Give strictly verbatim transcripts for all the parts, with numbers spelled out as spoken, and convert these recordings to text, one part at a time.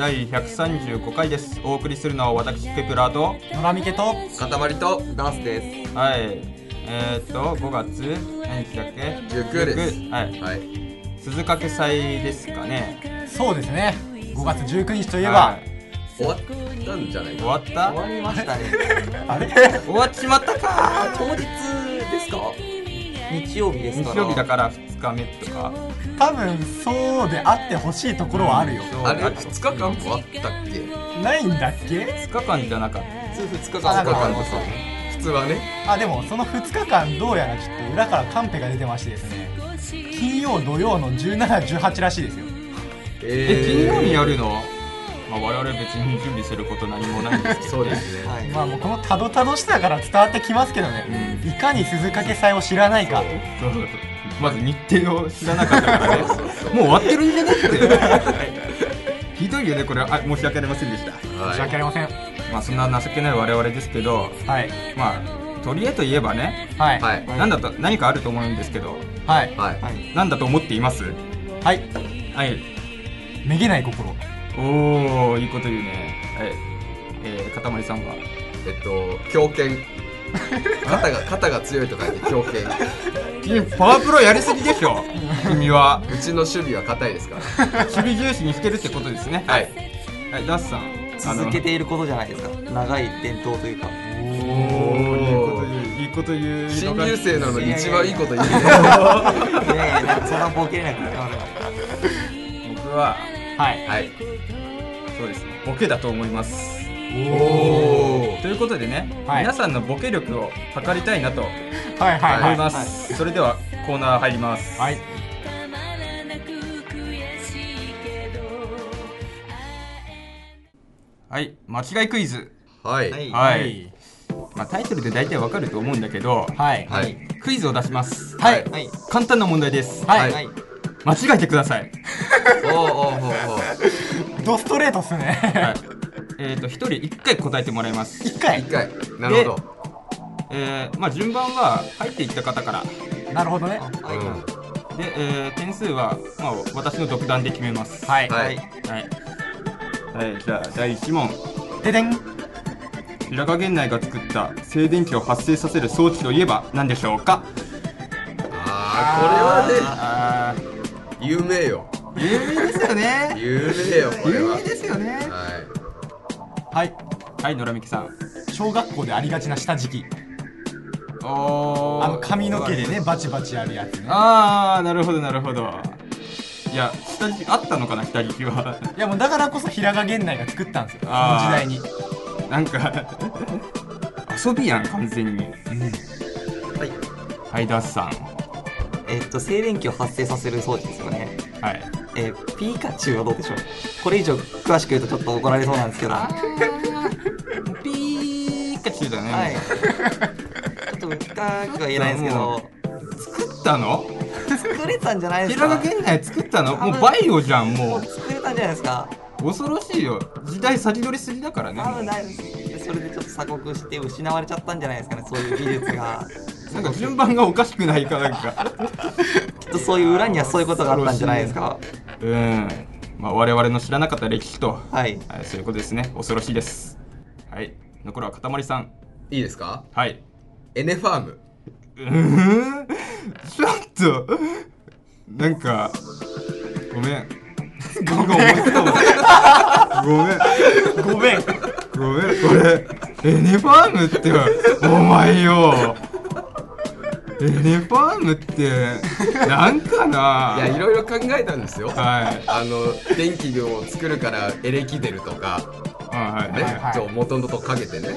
だいひゃくさんじゅうごかいです。お送りするのは私ペプラーと野良みけと塊とダースです。 はい、えー、っとごがつ何日だっけ、 じゅうくです。 はい、はい、鈴掛祭ですかね。 そうですね、ごがつじゅうくにちといえば、はい、 終わったんじゃないか。 終わった終わりましたねあれ終わっちまったか。 当日ですか。日曜日ですから。 日曜日だからふつかめとか。 多分そうであってほしいところはあるよ、 うん、 あれふつかかんもあったっけ。 ないんだっけ。 ふつかかんじゃなかった。 ふつかかんかんこそ普通はね。 あ、でもそのふつかかんどうやらちょっと裏からカンペが出てましてですね、金曜土曜のじゅうしち、じゅうはちらしいですよ。 えー、金曜にやるの。まあ、我々別に準備すること何もないんですけど、ね、 そうですね、 はい、まあもうこのたどたどしさから伝わってきますけどね、うん、いかに鈴掛祭を知らないか。 そうそうそう、まず日程を知らなかったからねもう終わってるんじゃねってひどいよねこれ。あ、申し訳ありませんでした、 はい、申し訳ありません。 まあそんな情けない我々ですけど、はい、まあ取り柄といえばね、はいはい、なんだと何かあると思うんですけど、はいはい、なんだと思っています。はいはい、 めげない心。 おー、いいこと言うね。はい、えー、かたまりさんはえっと狂犬肩が肩が強いと書いて狂犬君パワープロやりすぎでしょ君は。 うちの守備は硬いですから守備重視にしてるってことですね。はいはい、ダッサン続けていることじゃないですか。長い伝統というか。 おー、いいこと言う。 新入生なのに一番いいこと言うね。いやいや、そんなボケれなくて。 僕ははいはい、そうですね、ボケだと思います。おー、ということでね、はい、皆さんのボケ力を測りたいなと思います。それではコーナー入ります。はい、はい、間違いクイズ。はい、はい、まあ、タイトルで大体わかると思うんだけど、はいはい、クイズを出します。はい、はい、簡単な問題です。はい、はい、間違えてください。おーおーおーおードストレートっすね。はい、 えっとひとりいっかい答えてもらいます。 いっかいいっかい、なるほど。 えー、まあ順番は入っていった方から。 なるほどね。 うん、で、えー、点数は、まあ、私の独断で決めます。はいはいはい、はい、じゃあだいいち問。 ででん。 平賀源内が作った静電気を発生させる装置といえば何でしょうか。 あー、これはね、有名よ。 有名ですよね。 有名よ、これは。 有名ですよね。 はいはいはい、野良美希さん。 小学校でありがちな下敷き。 おー、 あの髪の毛でねバチバチあるやつね。 あー、なるほどなるほど。いや、下敷きあったのかな、下敷きは。 いやもうだからこそ平賀源内が作ったんですよ、その時代に。 なんか遊びやん完全に。うん、はいはい、ダッサン。 えっと静電気を発生させる装置ですよね。はい、えー、ピーカチュウはどうでしょう。これ以上詳しく言うとちょっと怒られそうなんですけど。 ピーカチュウだね。はい、 ちょっと深くは言えないんですけど、 作ったの？ 作れたんじゃないですか。 平賀源内作ったの？もうバイオじゃん。もう作れたんじゃないですか。 恐ろしいよ、時代先取りすぎだからね。 多分ないです。それでちょっと鎖国して失われちゃったんじゃないですかね、そういう技術が。 なんか順番がおかしくないかなんかきっとそういう裏にはそういうことがあったんじゃないですか。 うん、まあ、我々の知らなかった歴史と、 はい、 はい、そういうことですね。恐ろしいです。はい、残るはかたまりさん。 いいですか。はい、エネファーム。 うーん、ちょっとなんかごめんごめんごめんごめんごめん、これエネファームってお前よ、エネファームってなんかな。 いや、いろいろ考えたんですよ。 はい、 あの電気を作るからエレキ出るとか、はいね、はい、元々とかけてね、はい、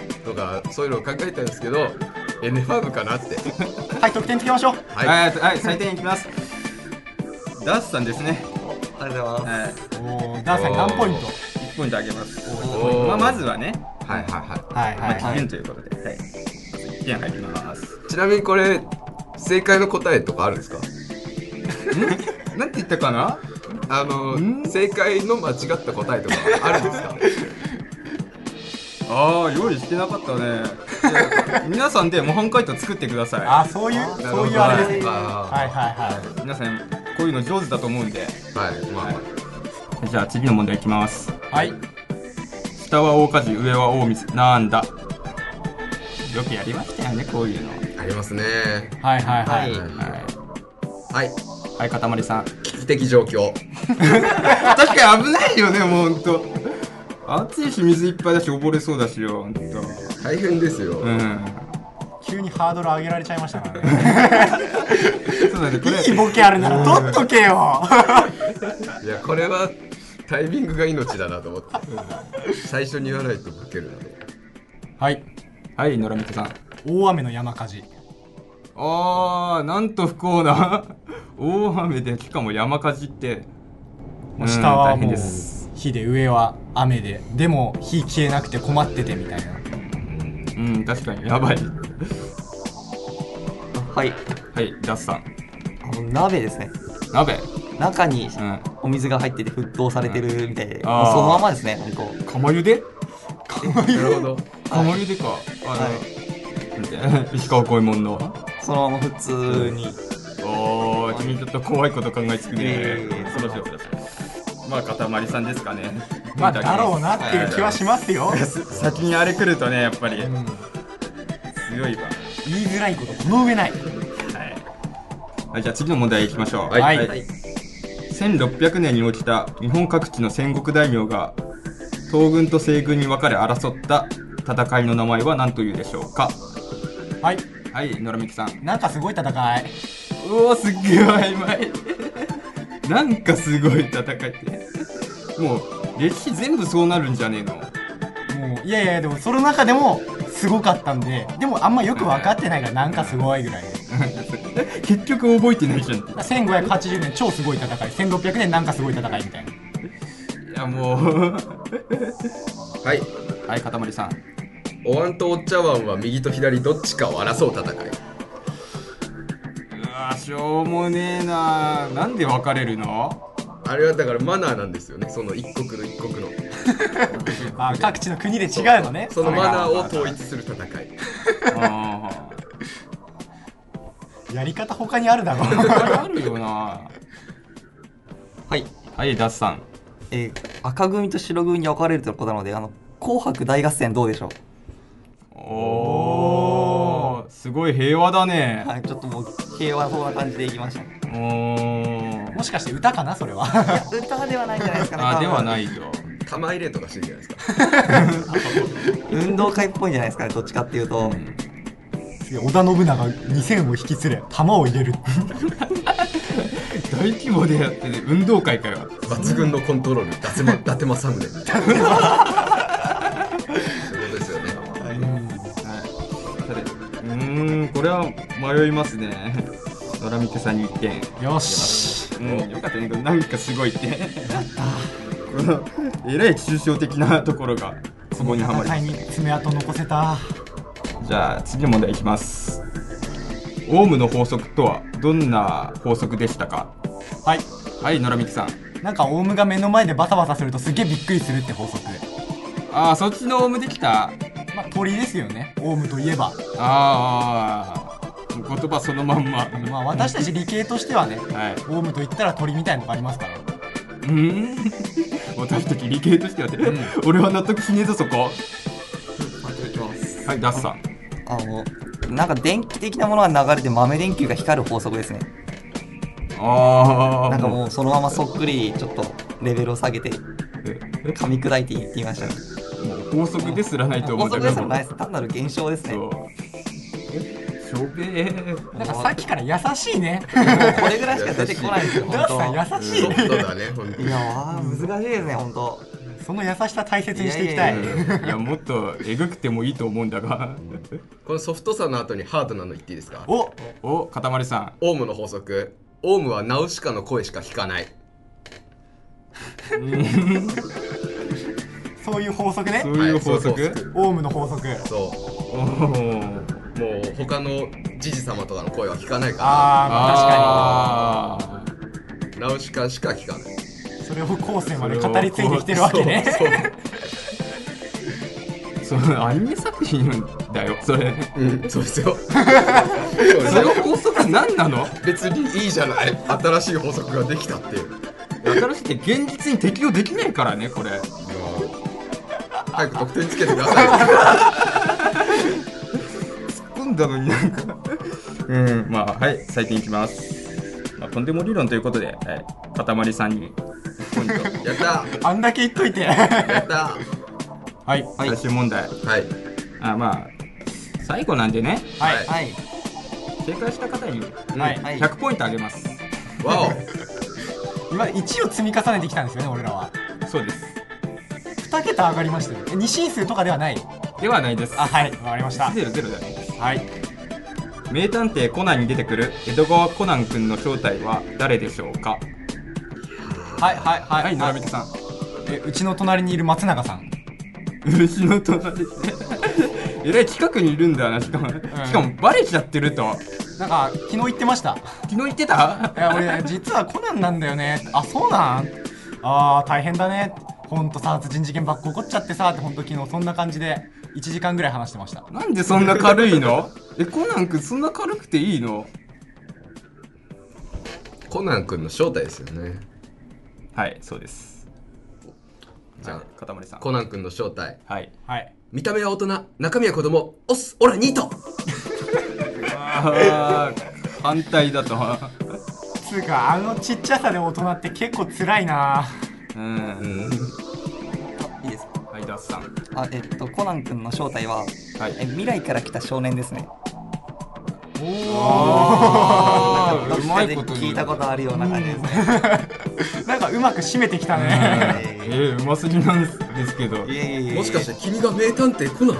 とかそういうのを考えたんですけど、エネファームかなって。 はい、得点つけましょう。 はい、はい、はい、採点いきます。ダースさんですね。 ありがとうございます。 おー、ダースさん何ポイント？ いちポイントあげます。まあ、まずはね、 はいはいはいはいはい、基準ということで、はい、いってん入ります。 ちなみにこれ正解の答えとかあるんですか？ ん？なんて言ったかな？ あの正解の間違った答えとかあるんですか？ ああ、用意してなかったね。皆さんで模範解答作ってください。 あ、そういうそういうあれですね。 はいはいはい。皆さんこういうの上手だと思うんで、はい、まあ、 じゃあ次の問題いきます。 はい。 下は大火事、上は大水、なんだ。よくやりましたよね、こういうの。 ありますね。 はいはいはい。 はい。 はい、かたまりさん。 危機的状況。 確かに危ないよね、もうほんと。暑いし、水いっぱいだし、溺れそうだしよ、ほんと。 大変ですよ。うん。 急にハードル上げられちゃいましたからね。そうだね、これ。いいボケあるなら取っとけよ。 いや、これはタイミングが命だなと思って。最初に言わないとボケるなと。 はい。 はい、野良みてさん。 大雨の山火事。 あー、なんと不幸な。大雨で、しかも山火事って。 下はもう火で、上は雨で、でも火消えなくて困っててみたいな。 うん、確かにやばい。 はいはい、ダスさん。 あの鍋ですね。 鍋。 中にお水が入ってて沸騰されてるみたいで、うん、そのままですね。本当。 釜茹で？ 釜茹で。なるほど。 釜茹でか。あの、石川五右衛門の。 そのまま普通に。 おー、君ちょっと怖いこと考えつくね。そろそろそろそろ。まあ、かたまりさんですかね。 まあ、だろうなっていう気はしますよ。 先にあれ来るとね、やっぱり、うん、強いわ。 言いづらいことこの上ない。はい。 はい、じゃあ次の問題いきましょう。 はい。はい、 せんろっぴゃくねんに起きた日本各地の戦国大名が東軍と西軍に分かれ争った戦いの名前は何というでしょうか。 はい。 はい、野良みきさん。 なんかすごい戦い。 うおー、すっげえ曖昧。なんかすごい戦いって。もう歴史全部そうなるんじゃねえの。 もういやいや、でもその中でもすごかったんで、でもあんまよく分かってないからなんかすごいぐらいで。 結局覚えてないじゃん。 せんごひゃくはちじゅうねん超すごい戦い、せんろっぴゃくねんなんかすごい戦いみたいな。いやもうはいはい、かたまりさん。 お椀とお茶碗は右と左どっちかを争う戦い。 うわー、しょうもねえな。なんで分かれるの。 あれはだからマナーなんですよね、その一国の一国の。 あ、各地の国で違うのね。 そのマナーを統一する戦い。 あやり方他にあるだろう。 あるよな。 はいはい、ダスさん。 えー、赤組と白組に分かれるということなので、あの紅白大合戦どうでしょう。 おー、すごい平和だね。 はい、ちょっともう平和そうな感じでいきました。 おー、 もしかして歌かなそれは。 いや、歌ではないんじゃないですかね。 あ、ではないよ。 玉入れとかしてるじゃないですか。 運動会っぽいんじゃないですかね、どっちかっていうと。うん、 織田信長にせんを引き連れ玉を入れる。 大規模でやってね、運動会かよ。 抜群のコントロール、伊達ま伊達政宗。そういうことですよね。はい。 うーん、これは迷いますね。野良みてさんにいってん。 よし。 うん、よかったね。なんかすごいって。やった。このえらい抽象的なところがツボにはまり。 戦いに爪痕残せた。 じゃあ次の問題いきます。オウムの法則とはどんな法則でしたか。 はいはい、野良みきさん。 なんかオウムが目の前でバタバタするとすげえびっくりするって法則。 ああ、そっちのオウムできた。 まあ鳥ですよね、オウムといえば。 ああ、言葉そのまんま。 まあ私たち理系としてはね、はい、オウムと言ったら鳥みたいなのがありますから。 うん。私たち理系としてはって、うん、俺は納得しねえぞそこ。はい、ダッサン。 あのなんか電気的なものが流れて豆電球が光る法則ですね。 ああ。 なんかもうそのままそっくりちょっとレベルを下げて噛み砕いて言ってみましたね。 もう法則ですらないと思うんだけど。 法則ですらないです。単なる現象ですね。 そう。しょべー。 なんかさっきから優しいね。 もうこれぐらいしか出てこないんですよ。 ダーさん優しいね。 そうだね、本当に。 いやー難しいですね、本当。 その優しさ大切にしていきたい。いやいやいや、いやもっとえぐくてもいいと思うんだが。 このソフトさの後にハードなの言っていいですか。 おお、かたまりさん。 オウムの法則。オウムはナウシカの声しか聞かない。 そういう法則ね。 そういう法則、はい、 オウムの法則。 そう。もう他のじじ様とかの声は聞かないから。 ああ、確かに。ナウシカしか聞かない。 それを後世まで語り継いできてるわけね。 そうそう。アニメ作品だよそれ。 うん、そうですよ。 その法則何なの。 別にいいじゃない。新しい法則ができたって。やっ新しいって現実に適用できないからねこれ。 早く得点つけてください。 突っ込んだのになんかうんまあはい採点いきます。まあ、とんでも理論ということで、はい、かたまりさんにポイント。 やったあんだけ言っといて。 やったはい、はい、最終問題。 はい。 あまあ最後なんでね。 はい。はい、 正解した方に、 はい、 ひゃくポイントあげます。 わお。 今いちを積み重ねてきたんですよね俺らは。 そうです。 に桁上がりましたよ。二進数とかではない。 ではないです。 あはいわかりました。 ゼロゼロではないです。 はい。 名探偵コナンに出てくる江戸川コナン君の正体は誰でしょうか。 はいはいはいはい野良光さん。 えうちの隣にいる松永さん。 うちの隣えらい近くにいるんだよな。しかも、うん、しかもバレちゃってると。 なんか昨日言ってました。 昨日言ってた。 いや俺実はコナンなんだよね。あそうなん。あー大変だね。ほんと殺人事件ばっか起こっちゃってさってほんと昨日そんな感じでいちじかんぐらい話してました。 なんでそんな軽いの。えコナン君そんな軽くていいの。 コナン君の正体ですよね。 はいそうです。 じゃあかたまりさん。 コナン君の正体。 はいはい見た目は大人中身は子供オスオラニート。 あ反対だとつうかあのちっちゃさで大人って結構辛いな。 うん、うん、 いいですか。 はいダースさん。 あえっとコナン君の正体は、はい、え未来から来た少年ですね。 おおどっかで聞いたことあるような感じですね。 なんかうまく締めてきたね。 えー、うますぎなんですけど。 もしかして君が名探偵コナン。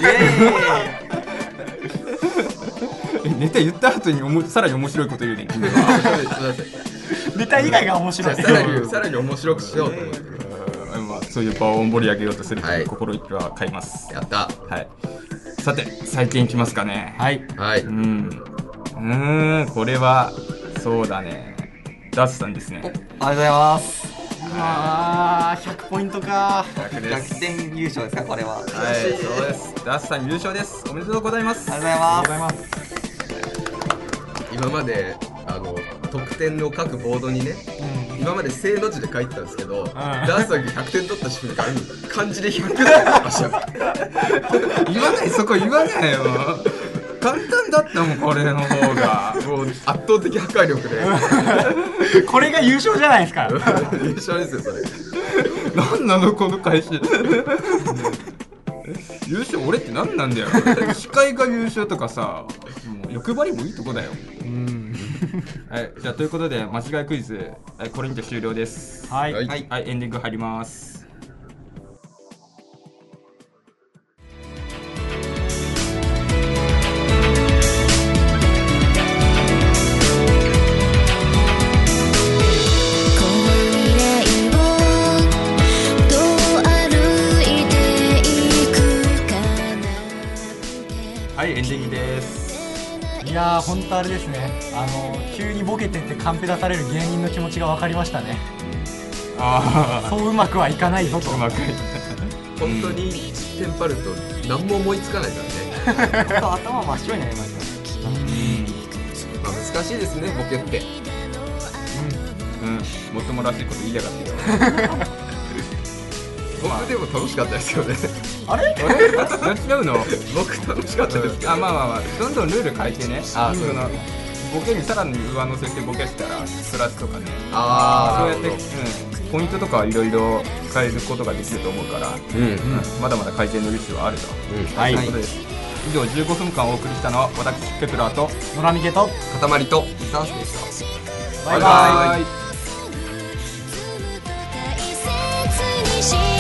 ネタ言った後におもさらに面白いこと言うね。君はネタ以外が面白い。 さらにさらに面白くしようと思って。 まあそういう場を盛り上げようとすると心意気は買います。 やった。 はい。さて採点いきますかね。 はいはい。 うんうんこれはそうだね。ダースさんですね。 ありがとうございます。 あーひゃくポイントか。 逆転優勝ですかこれは。はいそうです。ダースさん優勝です。おめでとうございます。 ありがとうございます。 今まであの得点の各ボードにね、うん、今まで正の字で書いてたんですけど、うん、ダースさんがひゃくてん取った瞬間に漢字でひゃくだってました。 言わないそこ言わないよ。簡単だったもんこれの方が。 もう圧倒的破壊力でこれが優勝じゃないですか。 優勝ですよそれ。 なんなのこの返し。優勝俺って何なんだよ。司会が優勝とかさもう欲張りもいいとこだよ。うんはいじゃあということで間違いクイズ、はい、これにて終了です。 はいはい、 はい、エンディング入ります。はいエンディングです。 いやーほんとあれですね。あの急にボケてってカンペ出される芸人の気持ちが分かりましたね。ああそううまくはいかないぞと。うまく本当にテンパると何も思いつかないからね。 頭真っ白になりました。 まあ難しいですねボケって。 うんうんもっともらしいこと言いやがってよ。 僕でも楽しかったですよね。 あれ？ あれ？違うの？ 僕楽しかったですけど。 あまあまあまあどんどんルール変えてね。あそのボケにさらに上乗せしてボケしたらプラスとかね。ああそうやってうんポイントとかいろいろ変えることができると思うから。うんまだまだ改善の余地はあると。はい。ということです。以上じゅうごふんかんお送りしたのは私ケプラーと野良みけと塊とダンスでした。 バイバイ。